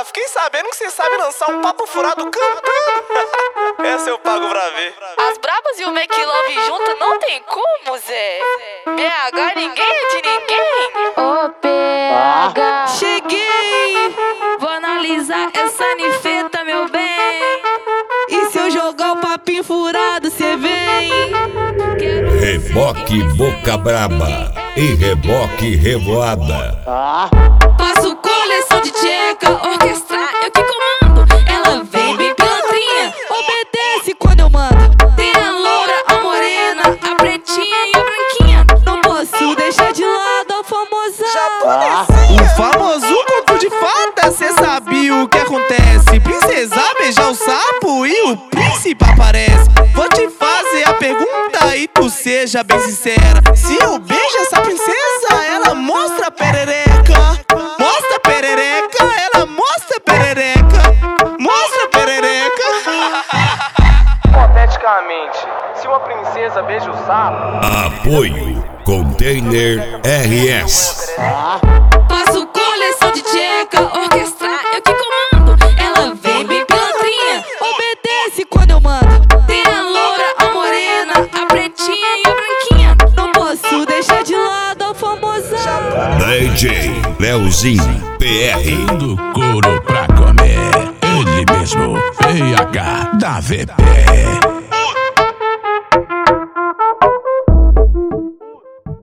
fiquei sabendo que você sabe lançar um papo furado cantando. Essa eu pago pra ver. As brabas e o Make Love junto não tem como, Zé. BH ninguém é de ninguém. Ô PH, Cheguei, vou analisar essa nifeta, meu bem. E se eu jogar o papinho furado, cê vem. Reboque Boca Braba e Reboque Revoada. Faço coleção de tcheca, orquestrar, eu que comando. Ela vem bem pilantrinha, obedece quando eu mando. Tem a loura, a morena, a pretinha e a branquinha. Não posso deixar de lado a famosa O famoso conto de fada, cê sabe o que acontece. Princesa beija o sapo e o príncipe aparece. Vou te fazer a pergunta e tu seja bem sincera. Se eu beijo essa princesa, ela mostra a perereca. Mostra a perereca, ela mostra a perereca. Mostra a perereca. Hipoteticamente, se uma princesa beija o sapo. Apoio Container RS. Faço coleção de tcheca, orquestrar, eu que comando. Ela vem bem pilantrinha, obedece quando eu mando. Tem a loura, a morena, a pretinha e a branquinha. Não posso deixar de lado a famosa DJ Leozinho PR. Do couro pra comer, ele mesmo, PH da VP.